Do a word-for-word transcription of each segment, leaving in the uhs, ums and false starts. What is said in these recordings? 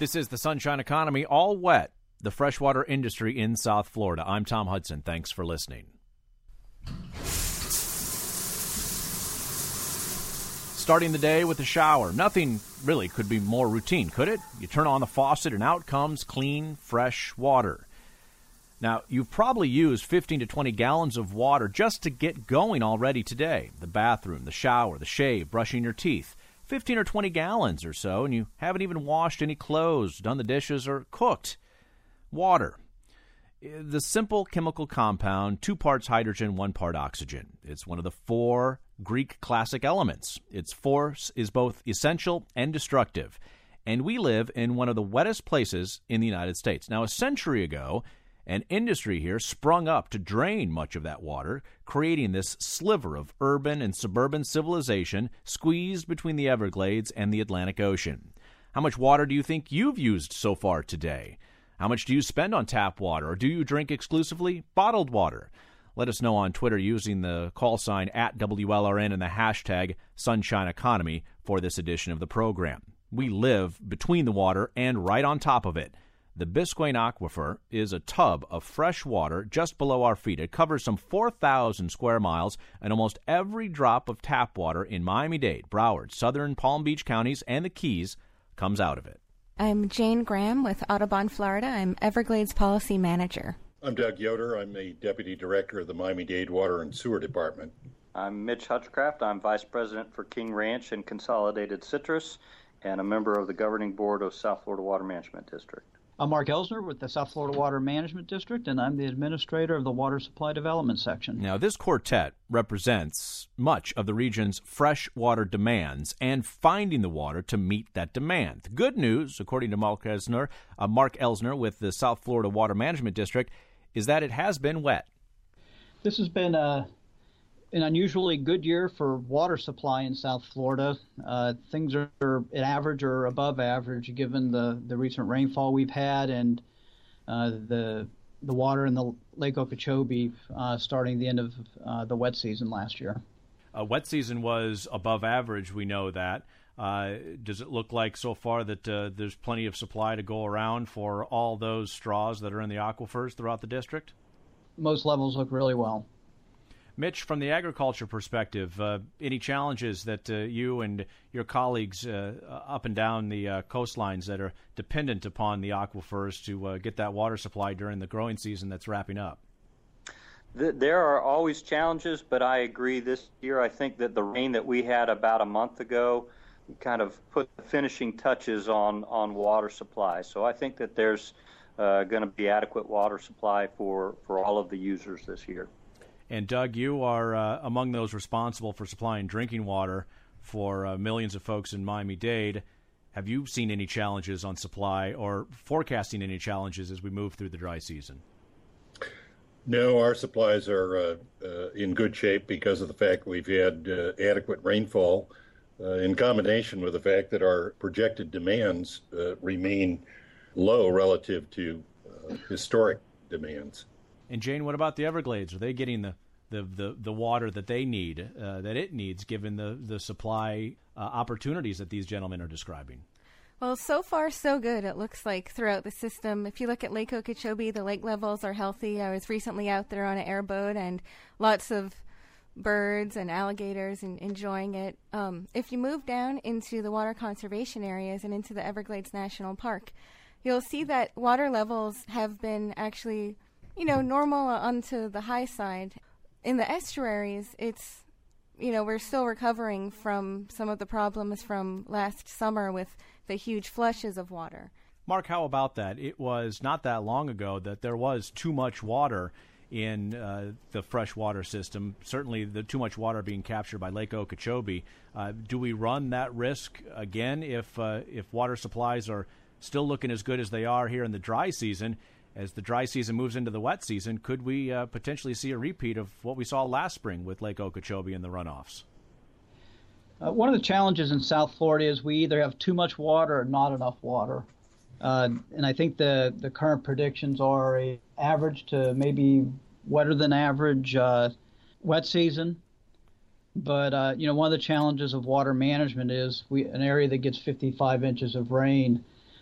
This is the Sunshine Economy, all wet, the freshwater industry in South Florida. I'm Tom Hudson. Thanks for listening. Starting the day with a shower. Nothing really could be more routine, could it? You turn on the faucet and out comes clean, fresh water. Now, you've probably used fifteen to twenty gallons of water just to get going already today. The bathroom, the shower, the shave, brushing your teeth. fifteen or twenty gallons or so, and you haven't even washed any clothes, done the dishes, or cooked. Water. The simple chemical compound, two parts hydrogen, one part oxygen. It's one of the four Greek classic elements. Its force is both essential and destructive. And we live in one of the wettest places in the United States. Now, a century ago, an industry here sprung up to drain much of that water, creating this sliver of urban and suburban civilization squeezed between the Everglades and the Atlantic Ocean. How much water do you think you've used so far today? How much do you spend on tap water, or do you drink exclusively bottled water? Let us know on Twitter using the call sign at W L R N and the hashtag Sunshine Economy for this edition of the program. We live between the water and right on top of it. The Biscayne Aquifer is a tub of fresh water just below our feet. It covers some four thousand square miles, and almost every drop of tap water in Miami-Dade, Broward, Southern Palm Beach counties, and the Keys comes out of it. I'm Jane Graham with Audubon, Florida. I'm Everglades Policy Manager. I'm Doug Yoder. I'm the Deputy Director of the Miami-Dade Water and Sewer Department. I'm Mitch Hutchcraft. I'm Vice President for King Ranch and Consolidated Citrus and a member of the Governing Board of South Florida Water Management District. I'm Mark Elsner with the South Florida Water Management District, and I'm the Administrator of the Water Supply Development Section. Now, this quartet represents much of the region's freshwater demands and finding the water to meet that demand. The good news, according to Mark Elsner, uh, Mark Elsner with the South Florida Water Management District, is that it has been wet. This has been a an unusually good year for water supply in South Florida. Uh, things are at average or above average given the, the recent rainfall we've had and uh, the the water in the Lake Okeechobee uh, starting the end of uh, the wet season last year. Uh, wet season was above average, we know that. Uh, does it look like so far that uh, there's plenty of supply to go around for all those straws that are in the aquifers throughout the district? Most levels look really well. Mitch, from the agriculture perspective, uh, any challenges that uh, you and your colleagues uh, up and down the uh, coastlines that are dependent upon the aquifers to uh, get that water supply during the growing season that's wrapping up? There are always challenges, but I agree this year I think that the rain that we had about a month ago kind of put the finishing touches on, on water supply. So I think that there's uh, going to be adequate water supply for, for all of the users this year. And Doug, you are uh, among those responsible for supplying drinking water for uh, millions of folks in Miami-Dade. Have you seen any challenges on supply or forecasting any challenges as we move through the dry season? No, our supplies are uh, uh, in good shape because of the fact we've had uh, adequate rainfall uh, in combination with the fact that our projected demands uh, remain low relative to uh, historic demands. And Jane, what about the Everglades? Are they getting the the, the, the water that they need, uh, that it needs, given the, the supply uh, opportunities that these gentlemen are describing? Well, so far, so good. It looks like throughout the system. If you look at Lake Okeechobee, the lake levels are healthy. I was recently out there on an airboat, and lots of birds and alligators and enjoying it. Um, if you move down into the water conservation areas and into the Everglades National Park, you'll see that water levels have been actually, you know, normal onto the high side. In the estuaries, it's, you know, we're still recovering from some of the problems from last summer with the huge flushes of water. Mark, how about that? It was not that long ago that there was too much water in uh, the freshwater system, certainly the too much water being captured by Lake Okeechobee. Uh, do we run that risk again if uh, if water supplies are still looking as good as they are here in the dry season? As the dry season moves into the wet season, could we uh, potentially see a repeat of what we saw last spring with Lake Okeechobee and the runoffs? Uh, one of the challenges in South Florida is we either have too much water or not enough water. Uh, and I think the, the current predictions are a average to maybe wetter than average uh, wet season. But, uh, you know, one of the challenges of water management is we an area that gets fifty-five inches of rain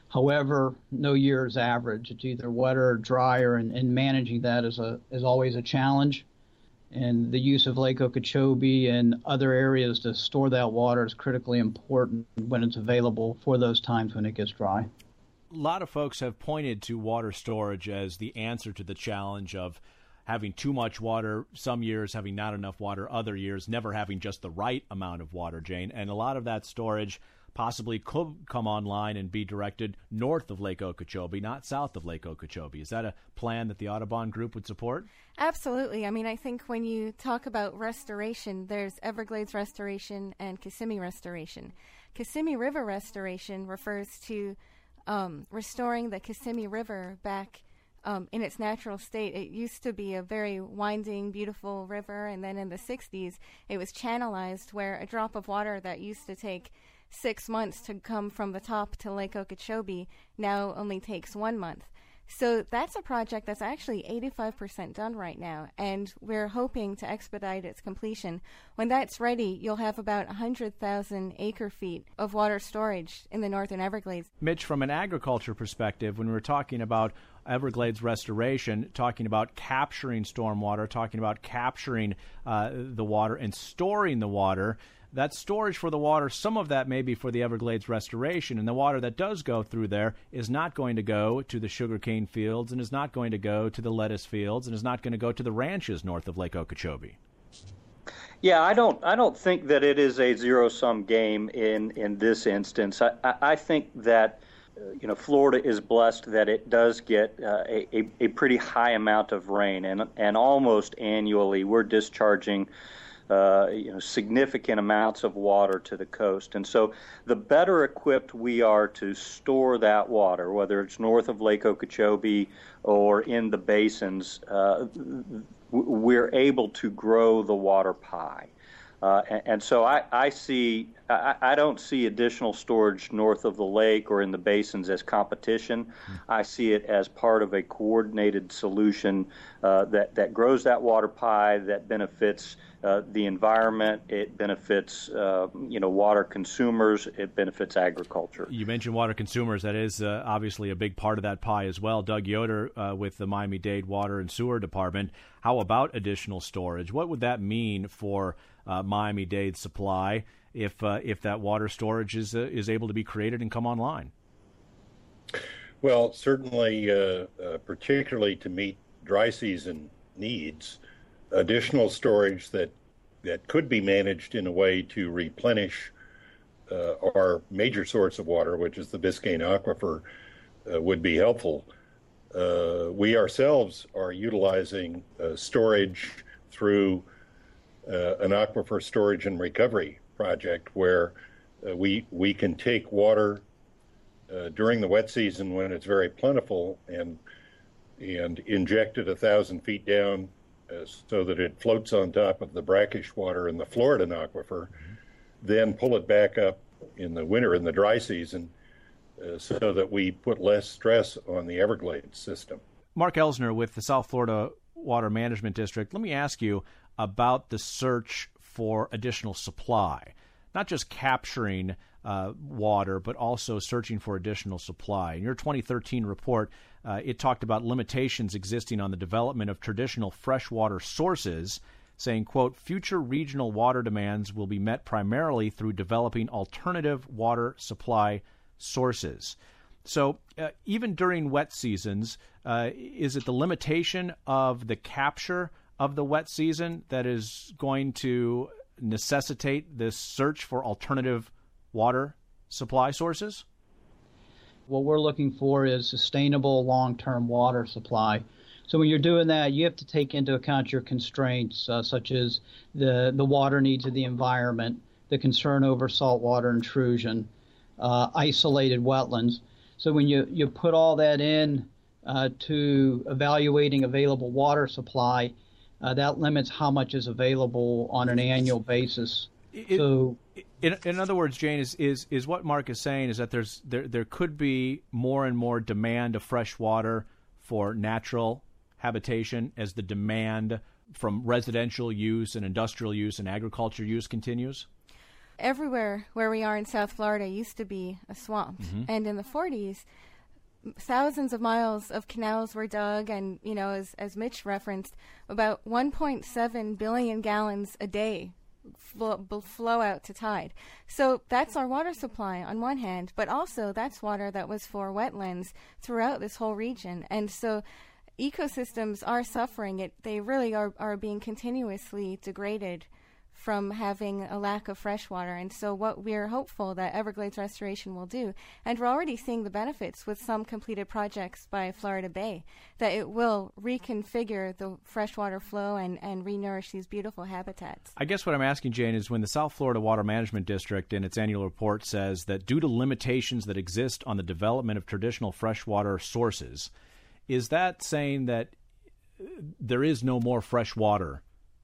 However, no year is average. It's either wetter or drier, and, and managing that is a is always a challenge. And the use of Lake Okeechobee and other areas to store that water is critically important when it's available for those times when it gets dry. A lot of folks have pointed to water storage as the answer to the challenge of having too much water some years, having not enough water other years, never having just the right amount of water, Jane. And a lot of that storage possibly could come online and be directed north of Lake Okeechobee, not south of Lake Okeechobee. Is that a plan that the Audubon Group would support? Absolutely. I mean, I think when you talk about restoration, there's Everglades restoration and Kissimmee restoration. Kissimmee River restoration refers to um, restoring the Kissimmee River back um, in its natural state. It used to be a very winding, beautiful river, and then in the sixties, it was channelized where a drop of water that used to take six months to come from the top to Lake Okeechobee now only takes one month. So that's a project that's actually eighty-five percent done right now, and we're hoping to expedite its completion. When that's ready, you'll have about one hundred thousand acre feet of water storage in the northern Everglades. Mitch, from an agriculture perspective, when we're talking about Everglades restoration, talking about capturing stormwater, talking about capturing uh, the water and storing the water, that storage for the water, some of that may be for the Everglades restoration, and the water that does go through there is not going to go to the sugarcane fields and is not going to go to the lettuce fields and is not going to go to the ranches north of Lake Okeechobee. Yeah, I don't. I don't think that it is a zero-sum game in in this instance. I, I, I think that uh, you know Florida is blessed that it does get uh, a, a pretty high amount of rain, and and almost annually we're discharging Uh, you know, significant amounts of water to the coast. And so the better equipped we are to store that water, whether it's north of Lake Okeechobee or in the basins, uh, we're able to grow the water pie. Uh, and, and so I, I see, I, I don't see additional storage north of the lake or in the basins as competition. Mm-hmm. I see it as part of a coordinated solution uh, that, that grows that water pie, that benefits uh, the environment, it benefits, uh, you know, water consumers, it benefits agriculture. You mentioned water consumers. That is uh, obviously a big part of that pie as well. Doug Yoder uh, with the Miami-Dade Water and Sewer Department. How about additional storage? What would that mean for Uh, Miami-Dade supply if uh, if that water storage is uh, is able to be created and come online? Well, certainly, uh, uh, particularly to meet dry season needs, additional storage that that could be managed in a way to replenish uh, our major source of water, which is the Biscayne Aquifer, uh, would be helpful. Uh, we ourselves are utilizing uh, storage through Uh, an aquifer storage and recovery project where uh, we we can take water uh, during the wet season when it's very plentiful and and inject it a thousand feet down uh, so that it floats on top of the brackish water in the Floridan aquifer, mm-hmm. then pull it back up in the winter in the dry season uh, so that we put less stress on the Everglades system. Mark Elsner with the South Florida Water Management District. Let me ask you about the search for additional supply, not just capturing uh, water, but also searching for additional supply. In your twenty thirteen report, uh, it talked about limitations existing on the development of traditional freshwater sources, saying, quote, future regional water demands will be met primarily through developing alternative water supply sources. So uh, even during wet seasons, uh, is it the limitation of the capture of the wet season that is going to necessitate this search for alternative water supply sources? What we're looking for is sustainable long-term water supply. So when you're doing that, you have to take into account your constraints, uh, such as the, the water needs of the environment, the concern over saltwater intrusion, uh, isolated wetlands. So when you, you put all that in uh, to evaluating available water supply, Uh, that limits how much is available on an annual basis. It, so, in, in other words, Jane, is, is is what Mark is saying is that there's there there could be more and more demand of fresh water for natural habitation as the demand from residential use and industrial use and agriculture use continues? Everywhere where we are in South Florida used to be a swamp. Mm-hmm. And in the forties, thousands of miles of canals were dug, and, you know, as, as Mitch referenced, about one point seven billion gallons a day flow, flow out to tide. So that's our water supply on one hand, but also that's water that was for wetlands throughout this whole region. And so ecosystems are suffering. It They really are, are being continuously degraded from having a lack of fresh water. And so what we're hopeful that Everglades Restoration will do, and we're already seeing the benefits with some completed projects by Florida Bay, that it will reconfigure the freshwater flow and, and re-nourish these beautiful habitats. I guess what I'm asking, Jane, is when the South Florida Water Management District in its annual report says that due to limitations that exist on the development of traditional freshwater sources, is that saying that there is no more fresh water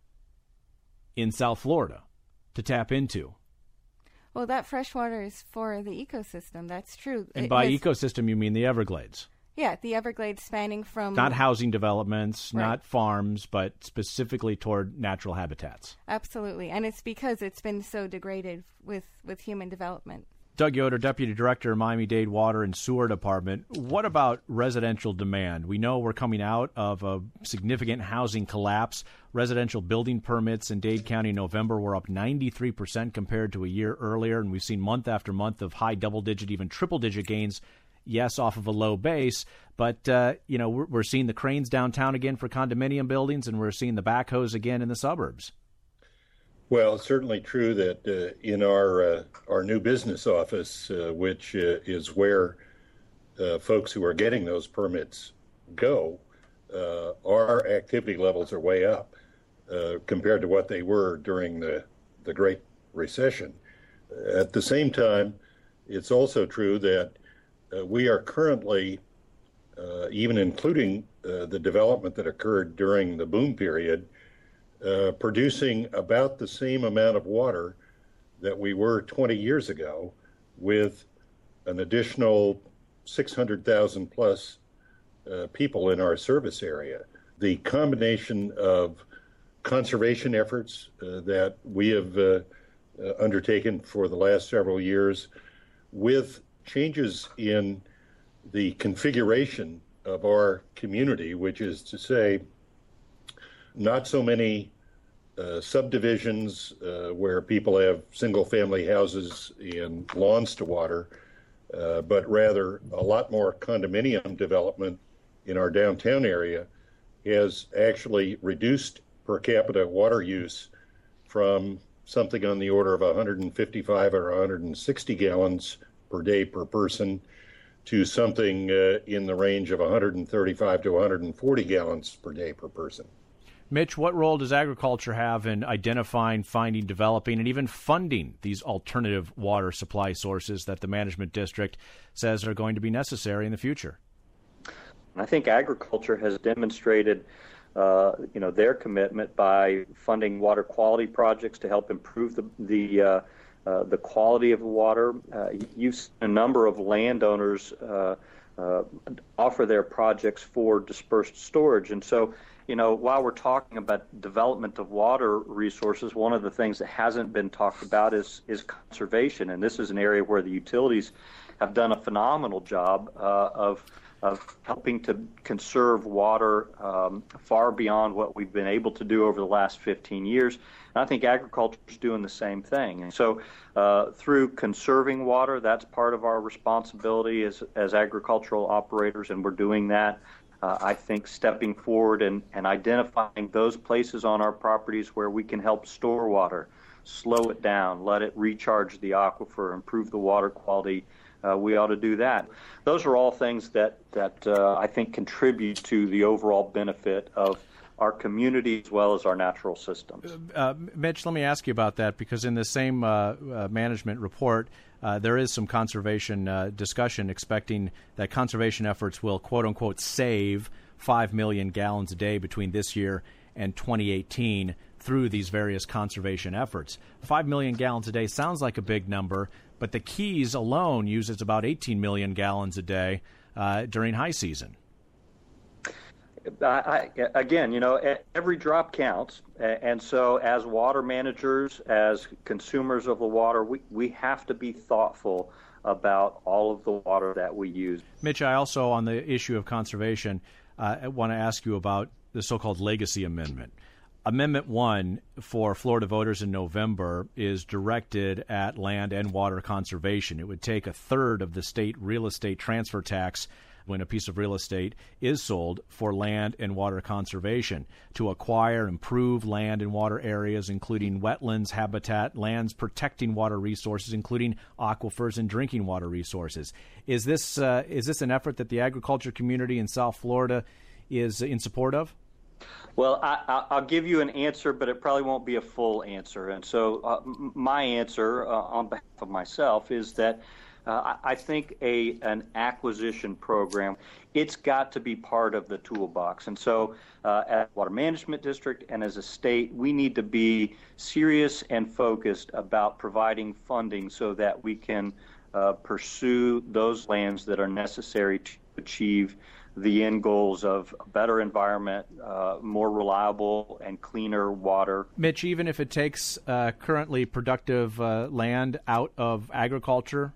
in South Florida to tap into? Well, that fresh water is for the ecosystem. That's true. And It by has- ecosystem, you mean the Everglades? Yeah, the Everglades spanning from... Not housing developments, Right. not farms, but specifically toward natural habitats. Absolutely. And it's because it's been so degraded with, with human development. Doug Yoder, Deputy Director, Miami-Dade Water and Sewer Department. What about residential demand? We know we're coming out of a significant housing collapse. Residential building permits in Dade County in November were up ninety-three percent compared to a year earlier, and we've seen month after month of high double-digit, even triple-digit gains, yes, off of a low base. But, uh, you know, we're, we're seeing the cranes downtown again for condominium buildings, and we're seeing the backhoes again in the suburbs. Well, it's certainly true that uh, in our uh, our new business office, uh, which uh, is where uh, folks who are getting those permits go, uh, our activity levels are way up uh, compared to what they were during the, the Great Recession. At the same time, it's also true that uh, we are currently, uh, even including uh, the development that occurred during the boom period, Uh, producing about the same amount of water that we were twenty years ago, with an additional six hundred thousand plus uh, people in our service area. The combination of conservation efforts uh, that we have uh, uh, undertaken for the last several years, with changes in the configuration of our community, which is to say, not so many uh, subdivisions uh, where people have single-family houses and lawns to water, uh, but rather a lot more condominium development in our downtown area has actually reduced per capita water use from something on the order of one hundred fifty-five or one hundred sixty gallons per day per person to something uh, in the range of one hundred thirty-five to one hundred forty gallons per day per person. Mitch, what role does agriculture have in identifying, finding, developing, and even funding these alternative water supply sources that the management district says are going to be necessary in the future? I think agriculture has demonstrated, uh, you know, their commitment by funding water quality projects to help improve the the uh, uh, the quality of the water. Uh, you've seen a number of landowners uh, uh, offer their projects for dispersed storage, and so, you know, while we're talking about development of water resources, one of the things that hasn't been talked about is is conservation, and this is an area where the utilities have done a phenomenal job uh, of of helping to conserve water um, far beyond what we've been able to do over the last fifteen years. And I think agriculture is doing the same thing. And so uh, through conserving water, that's part of our responsibility as, as agricultural operators, and we're doing that. Uh, I think stepping forward and, and identifying those places on our properties where we can help store water, slow it down, let it recharge the aquifer, improve the water quality, uh, we ought to do that. Those are all things that, that uh, I think contribute to the overall benefit of our community as well as our natural systems. Uh, Mitch, let me ask you about that, because in the same uh, uh, management report, uh, there is some conservation uh, discussion expecting that conservation efforts will, quote-unquote, save five million gallons a day between this year and twenty eighteen through these various conservation efforts. five million gallons a day sounds like a big number, but the Keys alone uses about eighteen million gallons a day uh, during high season. I, I, again, you know, every drop counts, and so as water managers, as consumers of the water, we, we have to be thoughtful about all of the water that we use. Mitch, I also, on the issue of conservation, uh, I want to ask you about the so-called Legacy Amendment. Amendment one for Florida voters in November is directed at land and water conservation. It would take a third of the state real estate transfer tax when a piece of real estate is sold for land and water conservation, to acquire, improve land and water areas, including wetlands, habitat, lands protecting water resources, including aquifers and drinking water resources. Is this uh, is this an effort that the agriculture community in South Florida is in support of? Well, I, I'll give you an answer, but it probably won't be a full answer. And so uh, my answer uh, on behalf of myself is that uh, I think a an acquisition program, it's got to be part of the toolbox. And so uh, at Water Management District and as a state, we need to be serious and focused about providing funding so that we can uh, pursue those lands that are necessary to achieve the end goals of a better environment, uh, more reliable and cleaner water. Mitch, even if it takes uh, currently productive uh, land out of agriculture?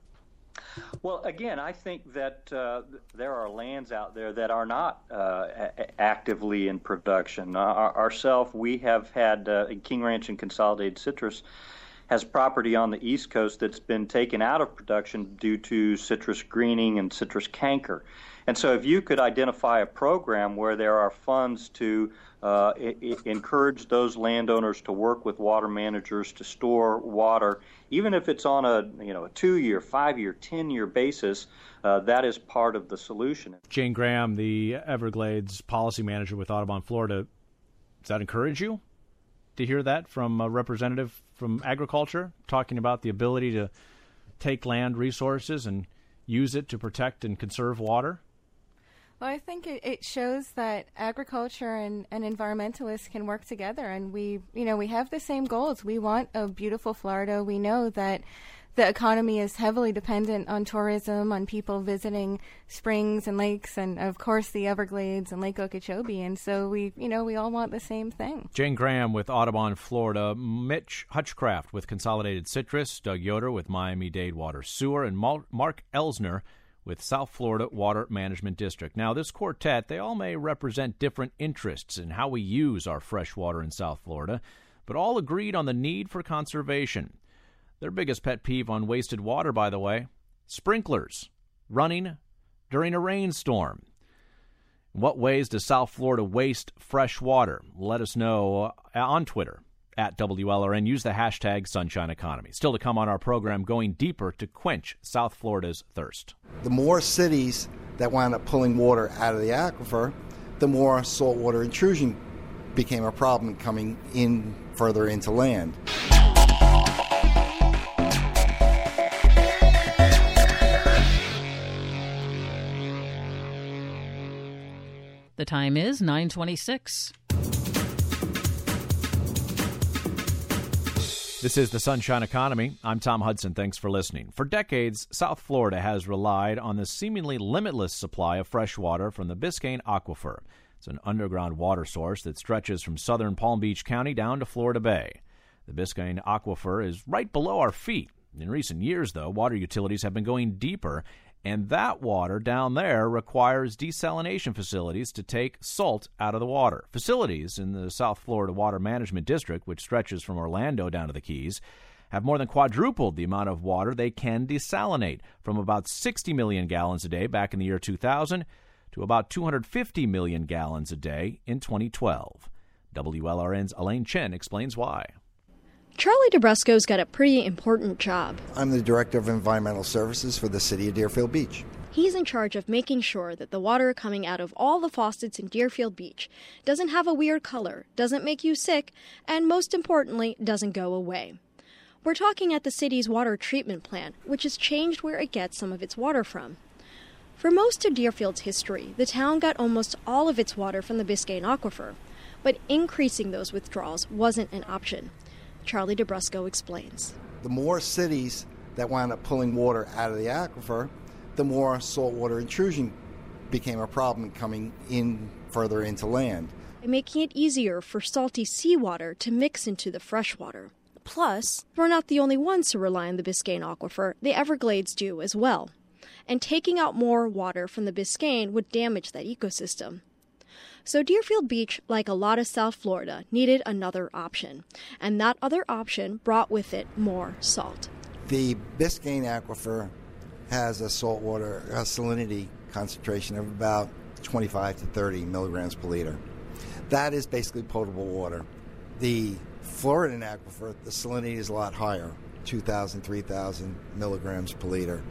Well, again, I think that uh, there are lands out there that are not uh, a- actively in production. Uh, our- ourselves, we have had uh, King Ranch and Consolidated Citrus has property on the East Coast that's been taken out of production due to citrus greening and citrus canker. And so if you could identify a program where there are funds to uh, I- I encourage those landowners to work with water managers to store water, even if it's on a you know a two-year, five-year, ten-year basis, uh, that is part of the solution. Jane Graham, the Everglades policy manager with Audubon, Florida, does that encourage you to hear that from a representative from agriculture, talking about the ability to take land resources and use it to protect and conserve water? Well, I think it, it shows that agriculture and, and environmentalists can work together, and we, you know, we have the same goals. We want a beautiful Florida. We know that the economy is heavily dependent on tourism, on people visiting springs and lakes, and of course the Everglades and Lake Okeechobee. And so we, you know, we all want the same thing. Jane Graham with Audubon, Florida, Mitch Hutchcraft with Consolidated Citrus, Doug Yoder with Miami-Dade Water Sewer, and Mark Elsner with South Florida Water Management District. Now, this quartet, they all may represent different interests in how we use our fresh water in South Florida, but all agreed on the need for conservation. Their biggest pet peeve on wasted water, by the way, sprinklers running during a rainstorm. In what ways does South Florida waste fresh water? Let us know on Twitter, at W L R N. Use the hashtag Sunshine Economy. Still to come on our program, going deeper to quench South Florida's thirst. The more cities that wound up pulling water out of the aquifer, the more saltwater intrusion became a problem coming in further into land. The time is nine twenty-six. This is the Sunshine Economy. I'm Tom Hudson. Thanks for listening. For decades, South Florida has relied on the seemingly limitless supply of fresh water from the Biscayne Aquifer. It's an underground water source that stretches from southern Palm Beach County down to Florida Bay. The Biscayne Aquifer is right below our feet. In recent years, though, water utilities have been going deeper, and that water down there requires desalination facilities to take salt out of the water. Facilities in the South Florida Water Management District, which stretches from Orlando down to the Keys, have more than quadrupled the amount of water they can desalinate, from about sixty million gallons a day back in the year two thousand to about two hundred fifty million gallons a day in twenty twelve. W L R N's Elaine Chen explains why. Charlie DeBrusco's got a pretty important job. I'm the Director of Environmental Services for the City of Deerfield Beach. He's in charge of making sure that the water coming out of all the faucets in Deerfield Beach doesn't have a weird color, doesn't make you sick, and most importantly, doesn't go away. We're talking at the city's water treatment plant, which has changed where it gets some of its water from. For most of Deerfield's history, the town got almost all of its water from the Biscayne Aquifer, but increasing those withdrawals wasn't an option. Charlie DeBrusco explains. The more cities that wound up pulling water out of the aquifer, the more saltwater intrusion became a problem coming in further into land. Making it easier for salty seawater to mix into the fresh water. Plus, we're not the only ones who rely on the Biscayne Aquifer. The Everglades do as well. And taking out more water from the Biscayne would damage that ecosystem. So Deerfield Beach, like a lot of South Florida, needed another option. And that other option brought with it more salt. The Biscayne Aquifer has a saltwater a salinity concentration of about twenty-five to thirty milligrams per liter. That is basically potable water. The Floridan Aquifer, the salinity is a lot higher, two thousand, three thousand milligrams per liter.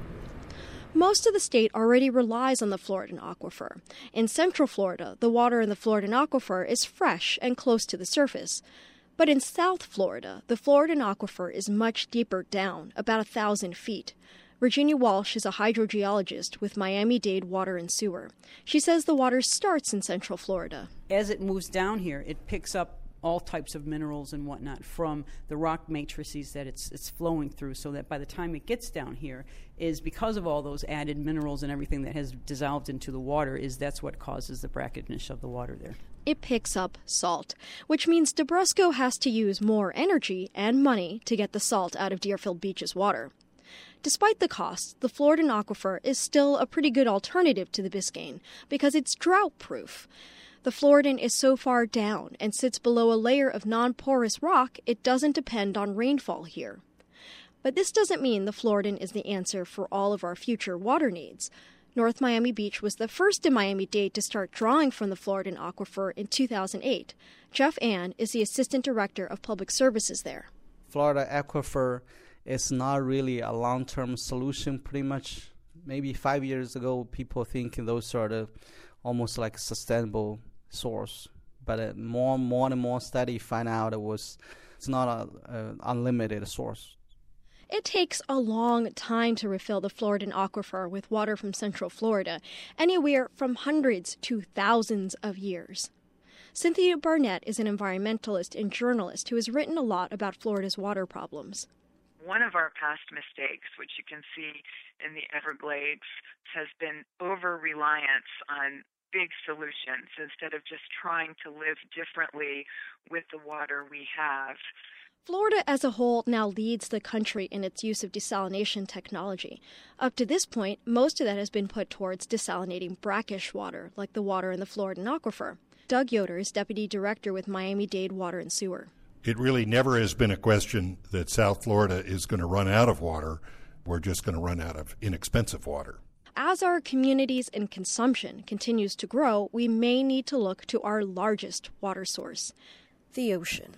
Most of the state already relies on the Floridan Aquifer. In Central Florida, the water in the Floridan Aquifer is fresh and close to the surface. But in South Florida, the Floridan Aquifer is much deeper down, about a thousand feet. Virginia Walsh is a hydrogeologist with Miami-Dade Water and Sewer. She says the water starts in Central Florida. As it moves down here, it picks up all types of minerals and whatnot from the rock matrices that it's it's flowing through, so that by the time it gets down here, is because of all those added minerals and everything that has dissolved into the water, is that's what causes the brackish of the water there. It picks up salt, which means DeBrusco has to use more energy and money to get the salt out of Deerfield Beach's water. Despite the costs, the Floridan Aquifer is still a pretty good alternative to the Biscayne because it's drought-proof. The Floridan is so far down and sits below a layer of non-porous rock, it doesn't depend on rainfall here. But this doesn't mean the Floridan is the answer for all of our future water needs. North Miami Beach was the first in Miami-Dade to start drawing from the Floridan Aquifer in two thousand eight. Jeff Ann is the Assistant Director of Public Services there. Florida Aquifer is not really a long-term solution, pretty much. Maybe five years ago, people thinking those are the almost like a sustainable source. But uh, more, more and more study find out it was it's not an unlimited source. It takes a long time to refill the Floridan Aquifer with water from Central Florida, anywhere from hundreds to thousands of years. Cynthia Barnett is an environmentalist and journalist who has written a lot about Florida's water problems. One of our past mistakes, which you can see in the Everglades, has been over-reliance on big solutions instead of just trying to live differently with the water we have. Florida as a whole now leads the country in its use of desalination technology. Up to this point, most of that has been put towards desalinating brackish water, like the water in the Floridan Aquifer. Doug Yoder is Deputy Director with Miami-Dade Water and Sewer. It really never has been a question that South Florida is going to run out of water. We're just going to run out of inexpensive water. As our communities and consumption continues to grow, we may need to look to our largest water source, the ocean.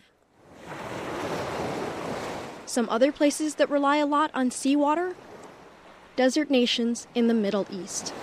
Some other places that rely a lot on seawater? Desert nations in the Middle East.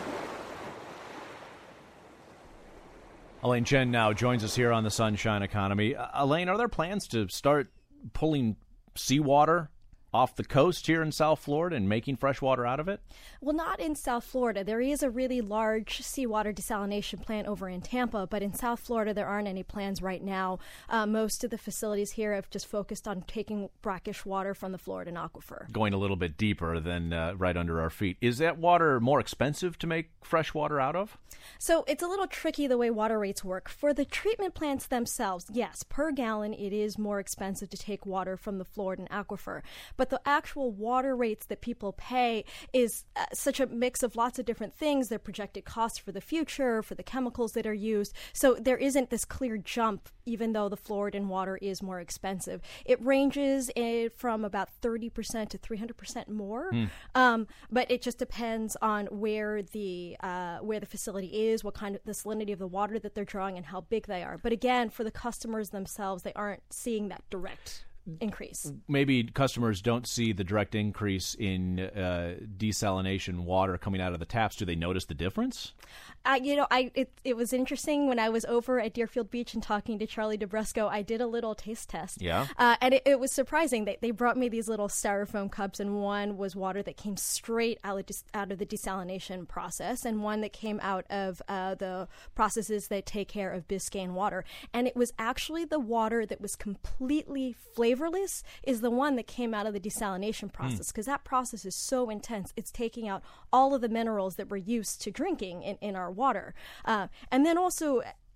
Elaine Chen now joins us here on the Sunshine Economy. Uh, Elaine, are there plans to start pulling seawater off the coast here in South Florida and making fresh water out of it? Well, not in South Florida. There is a really large seawater desalination plant over in Tampa, but in South Florida there aren't any plans right now. Uh, most of the facilities here have just focused on taking brackish water from the Floridan Aquifer. Going a little bit deeper than uh, right under our feet. Is that water more expensive to make fresh water out of? So it's a little tricky the way water rates work. For the treatment plants themselves, yes, per gallon it is more expensive to take water from the Floridan Aquifer. But the actual water rates that people pay is uh, such a mix of lots of different things. Their projected costs for the future, for the chemicals that are used. So there isn't this clear jump, even though the Floridan water is more expensive. It ranges in, from about thirty percent to three hundred percent more. Mm. Um, but it just depends on where the uh, where the facility is, what kind of the salinity of the water that they're drawing, and how big they are. But again, for the customers themselves, they aren't seeing that direct increase. Maybe customers don't see the direct increase in uh, desalination water coming out of the taps. Do they notice the difference? Uh, you know, I it, it was interesting when I was over at Deerfield Beach and talking to Charlie DeBrusco. I did a little taste test. Yeah. Uh, and it, it was surprising. They, they brought me these little styrofoam cups, and one was water that came straight out of, des- out of the desalination process, and one that came out of uh, the processes that take care of Biscayne water. And it was actually the water that was completely flavorless is the one that came out of the desalination process, because mm. that process is so intense. It's taking out all of the minerals that we're used to drinking in, in our water. Uh, and then also,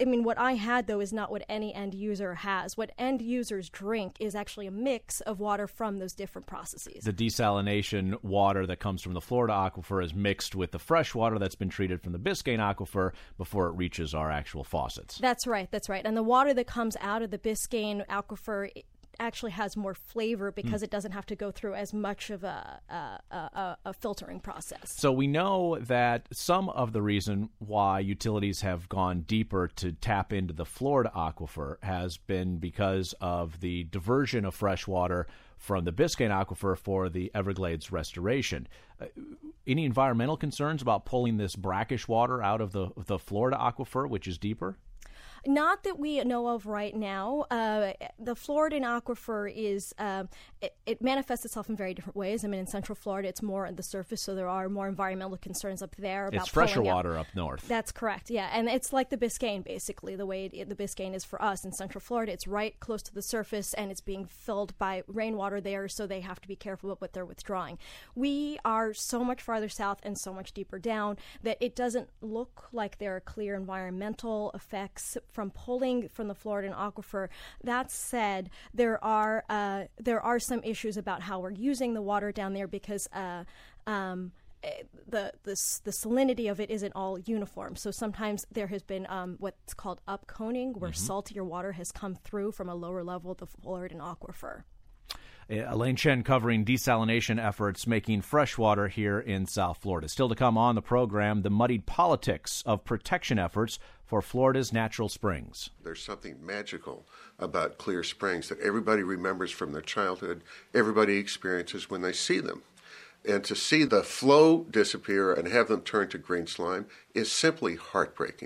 I mean, what I had, though, is not what any end user has. What end users drink is actually a mix of water from those different processes. The desalination water that comes from the Florida aquifer is mixed with the fresh water that's been treated from the Biscayne aquifer before it reaches our actual faucets. That's right, that's right. And the water that comes out of the Biscayne aquifer actually has more flavor because mm. it doesn't have to go through as much of a, a, a, a filtering process. So we know that some of the reason why utilities have gone deeper to tap into the Florida aquifer has been because of the diversion of fresh water from the Biscayne aquifer for the Everglades restoration. Uh, any environmental concerns about pulling this brackish water out of the, the Florida aquifer, which is deeper? Not that we know of right now. Uh, the Floridan aquifer is, uh, it, it manifests itself in very different ways. I mean, in Central Florida, it's more on the surface, so there are more environmental concerns up there. About it's fresher out. water up north. That's correct, yeah. And it's like the Biscayne, basically, the way it, the Biscayne is for us in Central Florida. It's right close to the surface, and it's being filled by rainwater there, so they have to be careful about what they're withdrawing. We are so much farther south and so much deeper down that it doesn't look like there are clear environmental effects from pulling from the Floridan aquifer. That said, there are uh, there are some issues about how we're using the water down there because uh, um, the, the the salinity of it isn't all uniform. So sometimes there has been um, what's called upconing, where mm-hmm. saltier water has come through from a lower level of the Floridan aquifer. Elaine Chen covering desalination efforts making fresh water here in South Florida. Still to come on the program, the muddied politics of protection efforts for Florida's natural springs. There's something magical about clear springs that everybody remembers from their childhood, everybody experiences when they see them. And to see the flow disappear and have them turn to green slime is simply heartbreaking.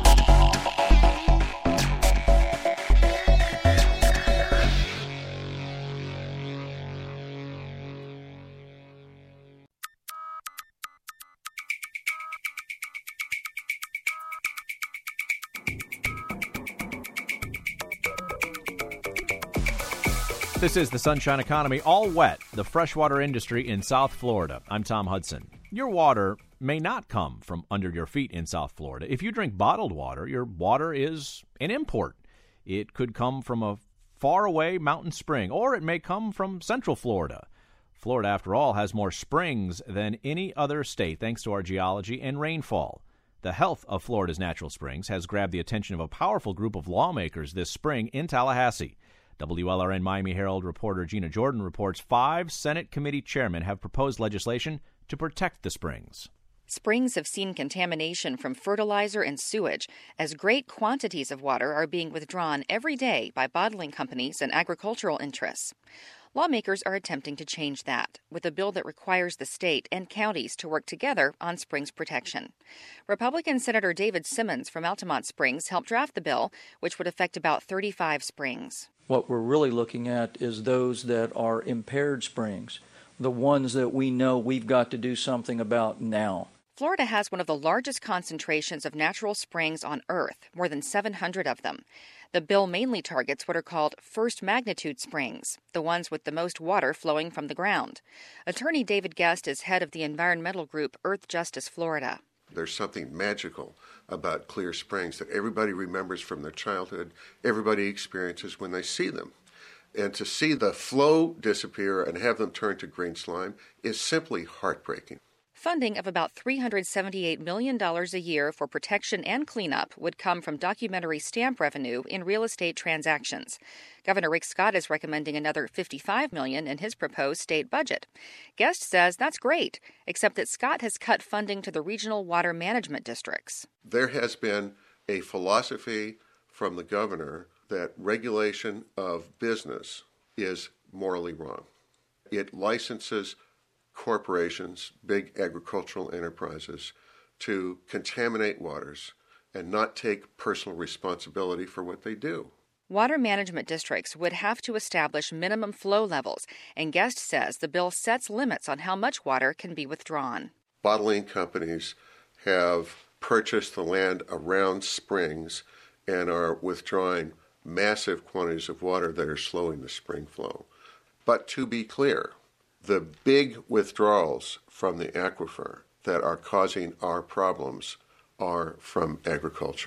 This is the Sunshine Economy, all wet, the freshwater industry in South Florida. I'm Tom Hudson. Your water may not come from under your feet in South Florida. If you drink bottled water, your water is an import. It could come from a faraway mountain spring, or it may come from Central Florida. Florida, after all, has more springs than any other state thanks to our geology and rainfall. The health of Florida's natural springs has grabbed the attention of a powerful group of lawmakers this spring in Tallahassee. W L R N Miami Herald reporter Gina Jordan reports five Senate committee chairmen have proposed legislation to protect the springs. Springs have seen contamination from fertilizer and sewage, as great quantities of water are being withdrawn every day by bottling companies and agricultural interests. Lawmakers are attempting to change that with a bill that requires the state and counties to work together on springs protection. Republican Senator David Simmons from Altamont Springs helped draft the bill, which would affect about thirty-five springs. What we're really looking at is those that are impaired springs, the ones that we know we've got to do something about now. Florida has one of the largest concentrations of natural springs on Earth, more than seven hundred of them. The bill mainly targets what are called first magnitude springs, the ones with the most water flowing from the ground. Attorney David Guest is head of the environmental group Earth Justice Florida. There's something magical about clear springs that everybody remembers from their childhood, everybody experiences when they see them. And to see the flow disappear and have them turn to green slime is simply heartbreaking. Funding of about three hundred seventy-eight million dollars a year for protection and cleanup would come from documentary stamp revenue in real estate transactions. Governor Rick Scott is recommending another fifty-five million dollars in his proposed state budget. Guest says that's great, except that Scott has cut funding to the regional water management districts. There has been a philosophy from the governor that regulation of business is morally wrong. It licenses corporations, big agricultural enterprises, to contaminate waters and not take personal responsibility for what they do. Water management districts would have to establish minimum flow levels, and Guest says the bill sets limits on how much water can be withdrawn. Bottling companies have purchased the land around springs and are withdrawing massive quantities of water that are slowing the spring flow. But to be clear, the big withdrawals from the aquifer that are causing our problems are from agriculture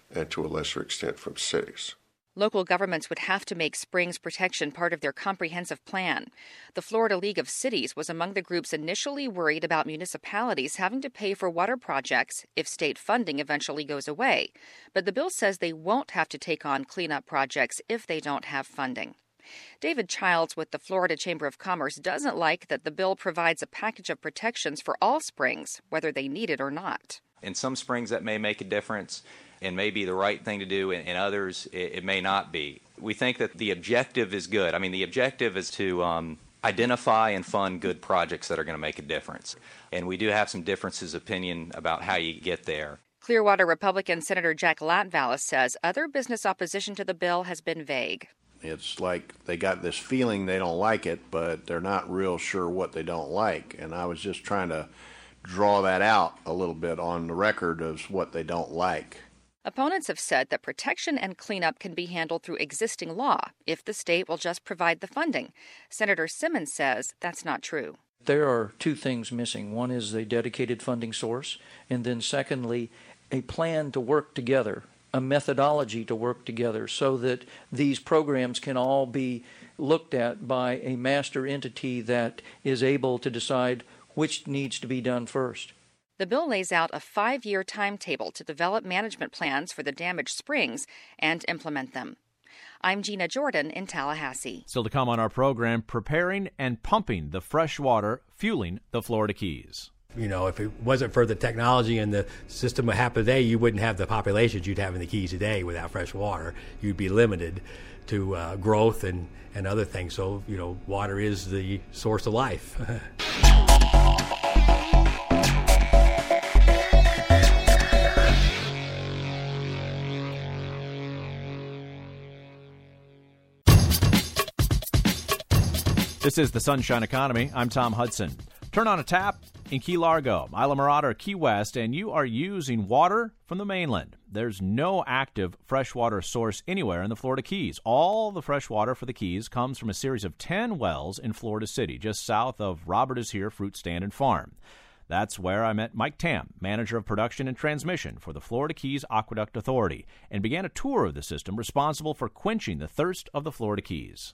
and to a lesser extent from cities. Local governments would have to make springs protection part of their comprehensive plan. The Florida League of Cities was among the groups initially worried about municipalities having to pay for water projects if state funding eventually goes away. But the bill says they won't have to take on cleanup projects if they don't have funding. David Childs with the Florida Chamber of Commerce doesn't like that the bill provides a package of protections for all springs, whether they need it or not. In some springs, that may make a difference and may be the right thing to do. In others, it, it may not be. We think that the objective is good. I mean, the objective is to um, identify and fund good projects that are going to make a difference. And we do have some differences of opinion about how you get there. Clearwater Republican Senator Jack Latvalis says other business opposition to the bill has been vague. It's like they got this feeling they don't like it, but they're not real sure what they don't like. And I was just trying to draw that out a little bit on the record as what they don't like. Opponents have said that protection and cleanup can be handled through existing law if the state will just provide the funding. Senator Simmons says that's not true. There are two things missing. One is a dedicated funding source, and then secondly, a plan to work together, a methodology to work together so that these programs can all be looked at by a master entity that is able to decide which needs to be done first. The bill lays out a five-year timetable to develop management plans for the damaged springs and implement them. I'm Gina Jordan in Tallahassee. Still to come on our program, preparing and pumping the fresh water fueling the Florida Keys. You know, if it wasn't for the technology and the system that happened today, you wouldn't have the populations you'd have in the Keys today without fresh water. You'd be limited to uh, growth and, and other things. So, you know, water is the source of life. This is the Sunshine Economy. I'm Tom Hudson. Turn on a tap in Key Largo, Islamorada, or Key West, and you are using water from the mainland. There's no active freshwater source anywhere in the Florida Keys. All the fresh water for the Keys comes from a series of ten wells in Florida City, just south of Robert Is Here Fruit Stand and Farm. That's where I met Mike Tam, manager of production and transmission for the Florida Keys Aqueduct Authority, and began a tour of the system responsible for quenching the thirst of the Florida Keys.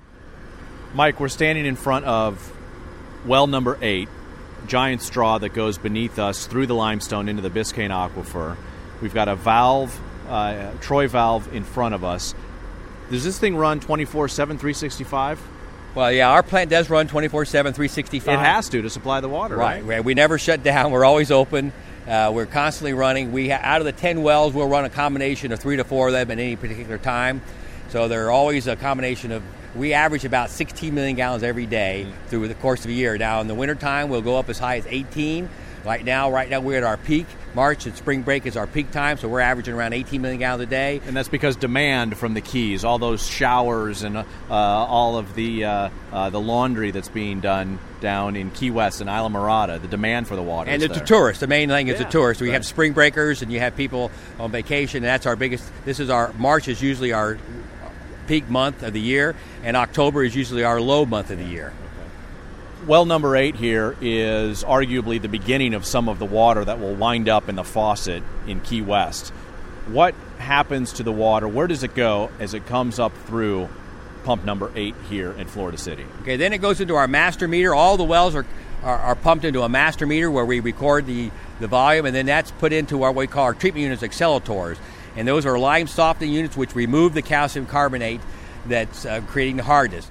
Mike, we're standing in front of well number eight, giant straw that goes beneath us through the limestone into the Biscayne Aquifer. We've got a valve, uh, Troy valve in front of us. Does this thing run twenty-four seven, three sixty-five? Well, yeah, our plant does run twenty-four seven, three sixty-five. It has to to supply the water, right? Right. We never shut down. We're always open. Uh, we're constantly running. We ha- out of the ten wells, we'll run a combination of three to four of them at any particular time. So they're always a combination of, we average about sixteen million gallons every day through the course of a year. Now, in the wintertime, we'll go up as high as eighteen. Right now, right now we're at our peak. March and spring break is our peak time, so we're averaging around eighteen million gallons a day. And that's because demand from the Keys, all those showers and uh, all of the uh, uh, the laundry that's being done down in Key West and Islamorada, the demand for the water and is it's there. the tourists. The main thing is yeah, the tourists. We right. have spring breakers and you have people on vacation, and that's our biggest. This is our March is usually our peak month of the year, and October is usually our low month of the year. Well number eight here is arguably the beginning of some of the water that will wind up in the faucet in Key West. What happens to the water? Where does it go as it comes up through pump number eight here in Florida City? Okay, then it goes into our master meter. All the wells are, are, are pumped into a master meter where we record the, the volume, and then that's put into our, what we call our treatment units, accelerators. And those are lime softening units which remove the calcium carbonate that's uh, creating the hardness.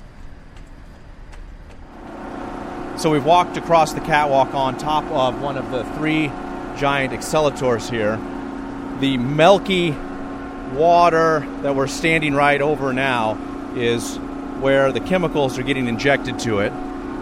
So we've walked across the catwalk on top of one of the three giant accelerators here. The milky water that we're standing right over now is where the chemicals are getting injected to it.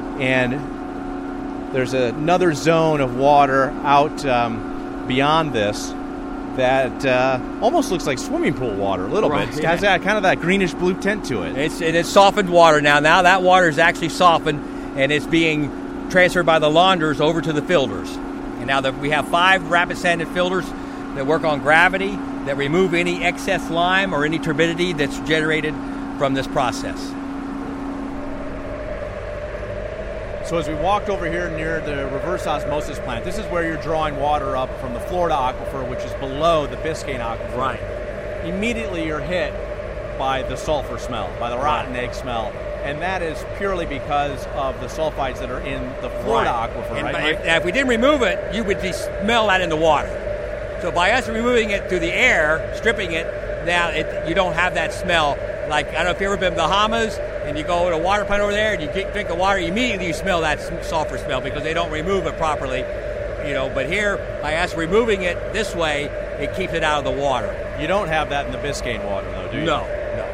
And there's another zone of water out um, beyond this that uh, almost looks like swimming pool water a little right, bit. It has yeah. that, kind of that greenish blue tint to it. It's, it is softened water now. Now that water is actually softened, and it's being transferred by the launderers over to the filters. And now that we have five rapid sanded filters that work on gravity that remove any excess lime or any turbidity that's generated from this process. So as we walked over here near the reverse osmosis plant, this is where you're drawing water up from the Florida aquifer, which is below the Biscayne aquifer. Right. Immediately you're hit by the sulfur smell, by the rotten Right. egg smell. And that is purely because of the sulfides that are in the Florida Right. aquifer, And right? by- Mike? if, if we didn't remove it, you would just smell that in the water. So by us removing it through the air, stripping it, now it, you don't have that smell. Like, I don't know if you've ever been to the Bahamas, and you go to a water plant over there, and you get, drink the water, immediately you smell that s- sulfur smell because they don't remove it properly. You know, but here, by us removing it this way, it keeps it out of the water. You don't have that in the Biscayne water, though, do you? No, no.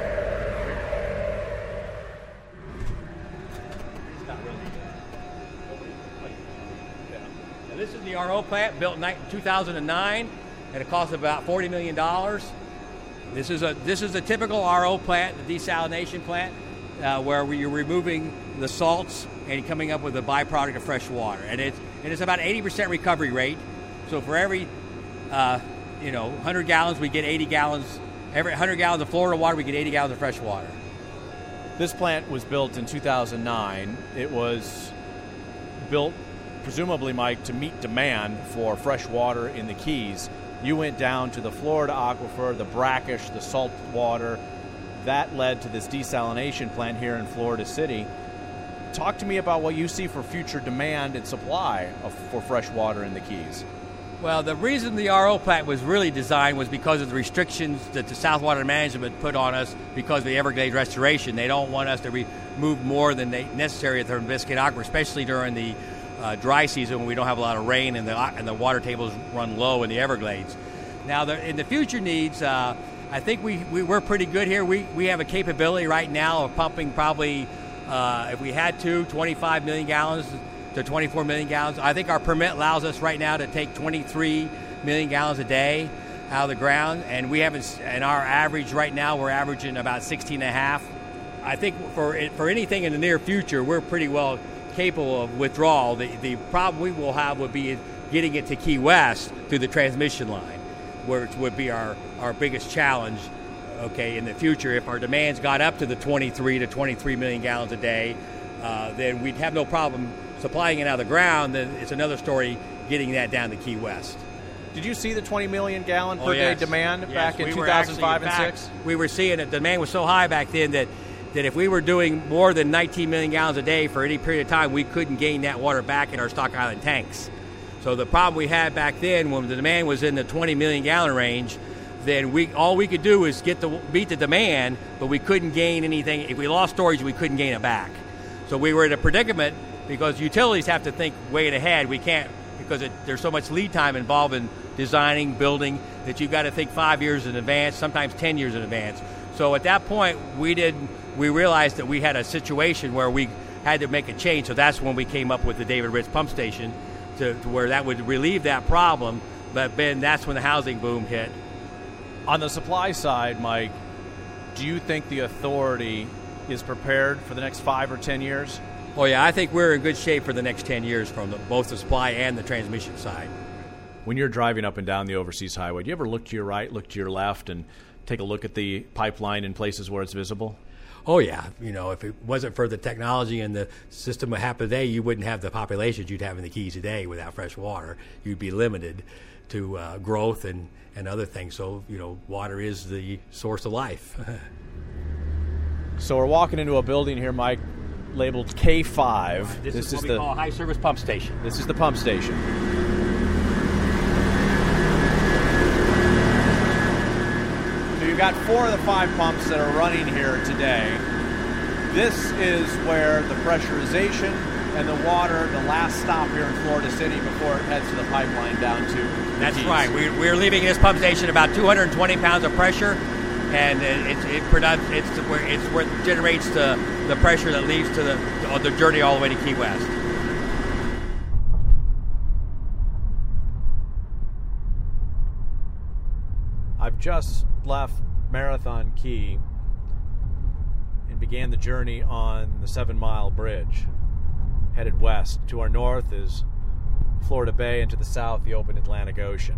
Now, this is the R O plant built in two thousand nine, and it cost about forty million dollars. This is a this is a typical R O plant, the desalination plant, uh, where you're removing the salts and coming up with a byproduct of fresh water, and it's and it's about eighty percent recovery rate. So for every uh, you know one hundred gallons, we get eighty gallons. Every one hundred gallons of Florida water, we get eighty gallons of fresh water. This plant was built in two thousand nine. It was built, presumably, Mike, to meet demand for fresh water in the Keys. You went down to the Florida aquifer, the brackish, the salt water. That led to this desalination plant here in Florida City. Talk to me about what you see for future demand and supply of, for fresh water in the Keys. Well, the reason the R O plant was really designed was because of the restrictions that the South Water Management put on us because of the Everglades restoration. They don't want us to remove more than they necessary from Biscayne Aquifer, especially during the uh, dry season when we don't have a lot of rain and the and the water tables run low in the Everglades. Now, the, in the future needs, uh, I think we, we we're pretty good here. We we have a capability right now of pumping probably, uh, if we had to, twenty-five million gallons to twenty-four million gallons. I think our permit allows us right now to take twenty-three million gallons a day out of the ground, and we haven't. And our average right now, we're averaging about sixteen and a half. I think for for anything in the near future, we're pretty well capable of withdrawal. The the problem we will have would be getting it to Key West through the transmission line, which would be our our biggest challenge. Okay, in the future, if our demands got up to the twenty-three to twenty-three million gallons a day, uh, then we'd have no problem supplying it out of the ground. Then it's another story getting that down to Key West. Did you see the twenty million gallon per Oh, day yes. demand Yes, back in we two were thousand five actually- and in fact, six? We were seeing it. The demand was so high back then that, that if we were doing more than nineteen million gallons a day for any period of time, we couldn't gain that water back in our Stock Island tanks. So the problem we had back then, when the demand was in the twenty million gallon range, then we all we could do was get the meet the demand, but we couldn't gain anything. If we lost storage, we couldn't gain it back. So we were in a predicament because utilities have to think way ahead. We can't, because it, there's so much lead time involved in designing, building, that you've got to think five years in advance, sometimes ten years in advance. So at that point, we did we realized that we had a situation where we had to make a change. So that's when we came up with the David Ritz pump station, to, to where that would relieve that problem. But then that's when the housing boom hit. On the supply side, Mike, do you think the authority is prepared for the next five or ten years? Oh, yeah, I think we're in good shape for the next ten years from the, both the supply and the transmission side. When you're driving up and down the overseas highway, do you ever look to your right, look to your left, and take a look at the pipeline in places where it's visible? Oh, yeah. You know, if it wasn't for the technology and the system that happened today, you wouldn't have the populations you'd have in the Keys today without fresh water. You'd be limited to uh, growth and, and other things. So, you know, water is the source of life. So we're walking into a building here, Mike, labeled K five. This, this is what is we the call a high-service pump station. This is the pump station. So you've got four of the five pumps that are running here today. This is where the pressurization and the water, the last stop here in Florida City before it heads to the pipeline down to the That's Keys. right. We, we're leaving this pump station about two hundred twenty pounds of pressure, and it, it, it product, it's where it's where it generates the, the pressure that leads to the the journey all the way to Key West. I've just left Marathon Key and began the journey on the Seven Mile Bridge, headed west. To our north is Florida Bay, and to the south, the open Atlantic Ocean.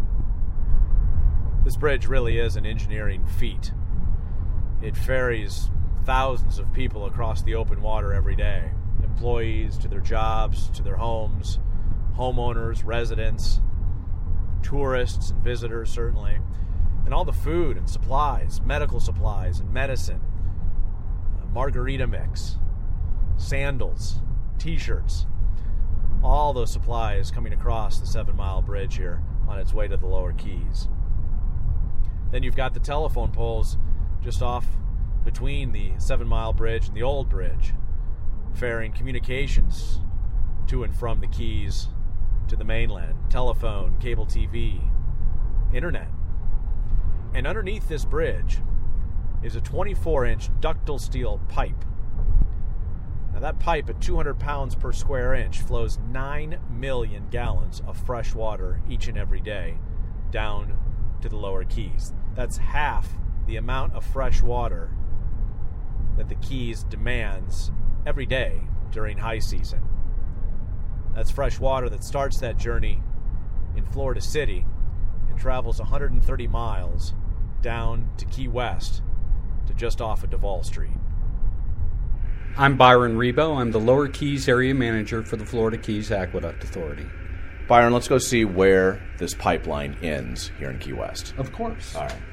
This bridge really is an engineering feat. It ferries thousands of people across the open water every day. employees to their jobs, to their homes, homeowners, residents, tourists and visitors, certainly, and all the food and supplies, medical supplies and medicine, uh, margarita mix, sandals, T-shirts, all those supplies coming across the Seven Mile Bridge here on its way to the Lower Keys. Then you've got the telephone poles just off between the Seven Mile Bridge and the Old Bridge, ferrying communications to and from the Keys to the mainland, telephone, cable T V, internet. And underneath this bridge is a twenty-four inch ductile steel pipe. Now that pipe at two hundred pounds per square inch flows nine million gallons of fresh water each and every day down to the Lower Keys. That's half the amount of fresh water that the Keys demands every day during high season. That's fresh water that starts that journey in Florida City and travels one hundred thirty miles down to Key West to just off of Duval Street. I'm Byron Rebo. I'm the Lower Keys Area Manager for the Florida Keys Aqueduct Authority. Byron, let's go see where this pipeline ends here in Key West. Of course. All right.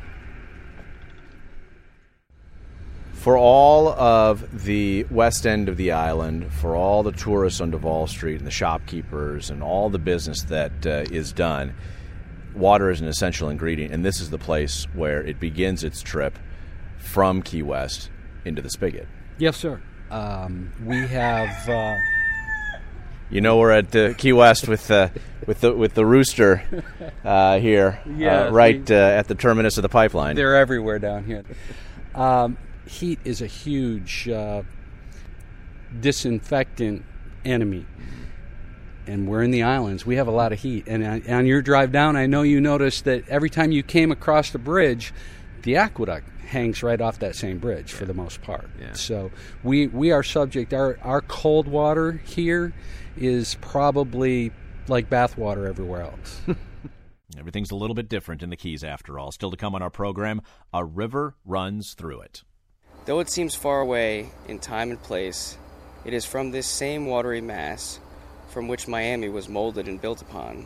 For all of the west end of the island, for all the tourists on Duval Street and the shopkeepers and all the business that uh, is done, water is an essential ingredient, and this is the place where it begins its trip from Key West into the spigot. Yes, sir. Um, we have... Uh... You know, we're at uh, Key West with uh, with the with the rooster uh, here, yeah, uh, right they, uh, at the terminus of the pipeline. They're everywhere down here. Um, heat is a huge uh, disinfectant enemy, and we're in the islands. We have a lot of heat, and uh, on your drive down, I know you noticed that every time you came across the bridge, the aqueduct hangs right off that same bridge, yeah, for the most part. Yeah. So we we are subject. Our our cold water here is probably like bath water everywhere else. Everything's a little bit different in the Keys, after all. Still to come on our program, a river runs through it. Though it seems far away in time and place, it is from this same watery mass from which Miami was molded and built upon.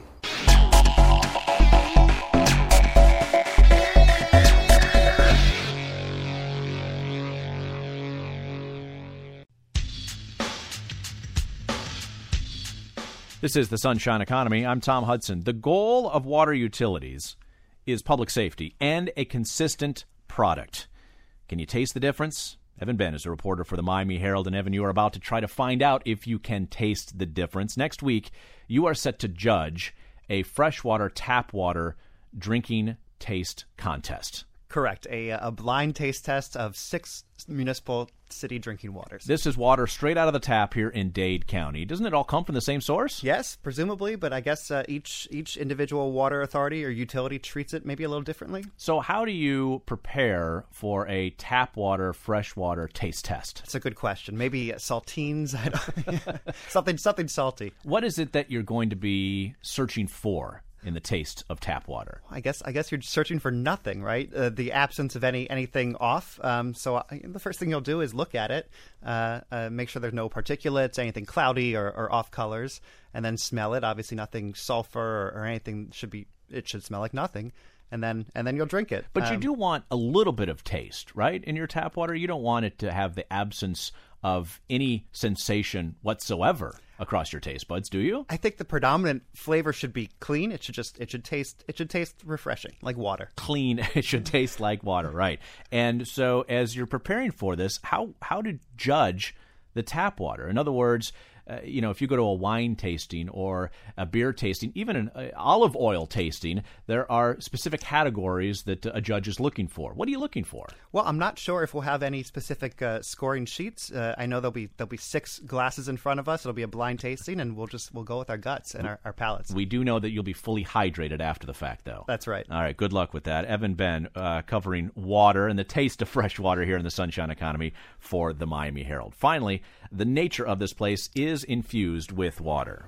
This is the Sunshine Economy. I'm Tom Hudson. The goal of water utilities is public safety and a consistent product. Can you taste the difference? Evan Ben is a reporter for the Miami Herald, and Evan, you are about to try to find out if you can taste the difference. Next week, you are set to judge a freshwater tap water drinking taste contest. Correct. A, a blind taste test of six municipal city drinking waters. This is water straight out of the tap here in Dade County. Doesn't it all come from the same source? Yes, presumably, but I guess uh, each each individual water authority or utility treats it maybe a little differently. So how do you prepare for a tap water, freshwater taste test? That's a good question. Maybe saltines, I don't, something something salty. What is it that you're going to be searching for in the taste of tap water? I guess I guess you're searching for nothing, right? Uh, the absence of any anything off. Um, so I, the first thing you'll do is look at it, uh, uh, make sure there's no particulates, anything cloudy or, or off colors, and then smell it. Obviously, nothing sulfur or, or anything should be. It should smell like nothing. And then and then you'll drink it. But um, you do want a little bit of taste, right? In your tap water, you don't want it to have the absence of any sensation whatsoever across your taste buds, do you? I think the predominant flavor should be clean. It should just it should taste it should taste refreshing, like water. Clean. It should taste like water, right? And so, as you're preparing for this, how how to judge the tap water? In other words, uh, you know, if you go to a wine tasting or a beer tasting, even an uh, olive oil tasting, there are specific categories that a judge is looking for. What are you looking for? Well, I'm not sure if we'll have any specific uh, scoring sheets. Uh, I know there'll be there'll be six glasses in front of us. It'll be a blind tasting, and we'll just we'll go with our guts and our, our palates. We do know that you'll be fully hydrated after the fact, though. That's right. All right. Good luck with that. Evan Ben uh, covering water and the taste of fresh water here in the Sunshine Economy for the Miami Herald. Finally, the nature of this place is infused with water.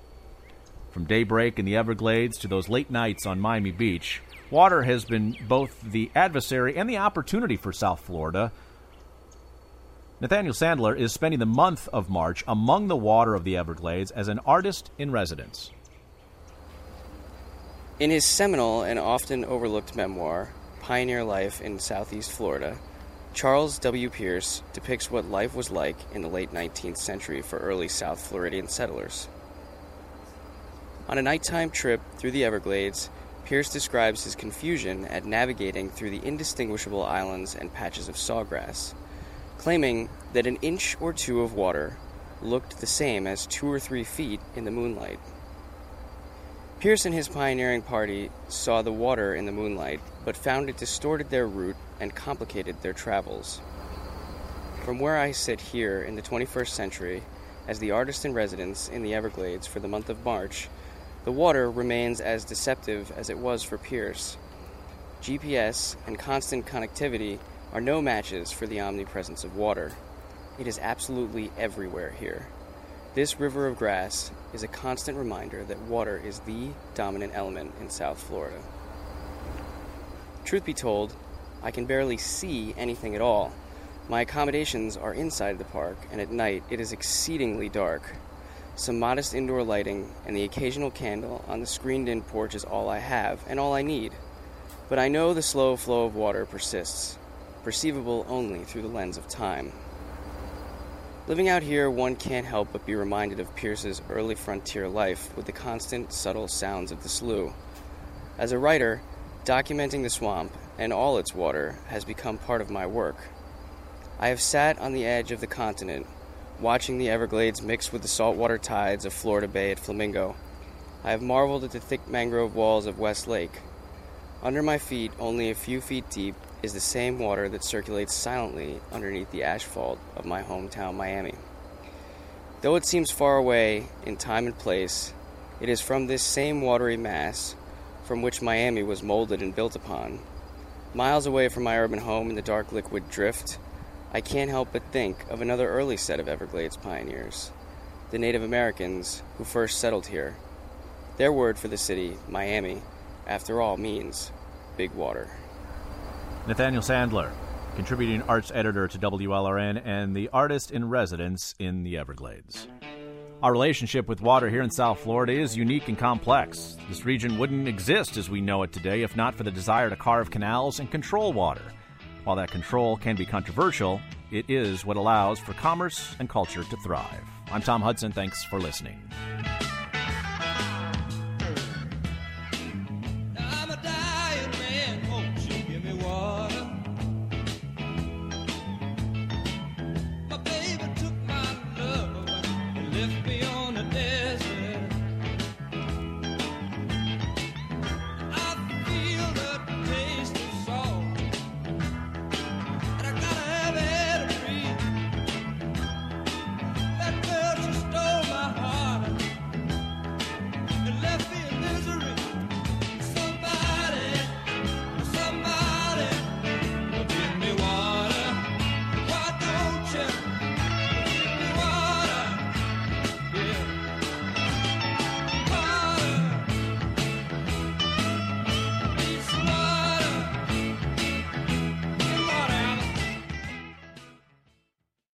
From daybreak in the Everglades to those late nights on Miami Beach, water has been both the adversary and the opportunity for South Florida Nathaniel Sandler is spending the month of March among the water of the Everglades as an artist in residence. In his seminal and often overlooked memoir, Pioneer Life in Southeast Florida, Charles W. Pierce depicts what life was like in the late nineteenth century for early South Floridian settlers. On a nighttime trip through the Everglades, Pierce describes his confusion at navigating through the indistinguishable islands and patches of sawgrass, claiming that an inch or two of water looked the same as two or three feet in the moonlight. Pierce and his pioneering party saw the water in the moonlight, but found it distorted their route and complicated their travels. From where I sit here in the twenty-first century, as the artist in residence in the Everglades for the month of March, the water remains as deceptive as it was for Pierce. G P S and constant connectivity are no matches for the omnipresence of water. It is absolutely everywhere here. This river of grass is a constant reminder that water is the dominant element in South Florida. Truth be told, I can barely see anything at all. My accommodations are inside the park, and at night it is exceedingly dark. Some modest indoor lighting and the occasional candle on the screened-in porch is all I have, and all I need. But I know the slow flow of water persists, perceivable only through the lens of time. Living out here, one can't help but be reminded of Pierce's early frontier life with the constant, subtle sounds of the slough. As a writer, documenting the swamp and all its water has become part of my work. I have sat on the edge of the continent, watching the Everglades mix with the saltwater tides of Florida Bay at Flamingo. I have marveled at the thick mangrove walls of West Lake. Under my feet, only a few feet deep, is the same water that circulates silently underneath the asphalt of my hometown, Miami. Though it seems far away in time and place, it is from this same watery mass from which Miami was molded and built upon. Miles away from my urban home in the dark liquid drift, I can't help but think of another early set of Everglades pioneers, the Native Americans who first settled here. Their word for the city, Miami, after all, means big water. Nathaniel Sandler, contributing arts editor to W L R N and the artist in residence in the Everglades. Our relationship with water here in South Florida is unique and complex. This region wouldn't exist as we know it today if not for the desire to carve canals and control water. While that control can be controversial, it is what allows for commerce and culture to thrive. I'm Tom Hudson. Thanks for listening.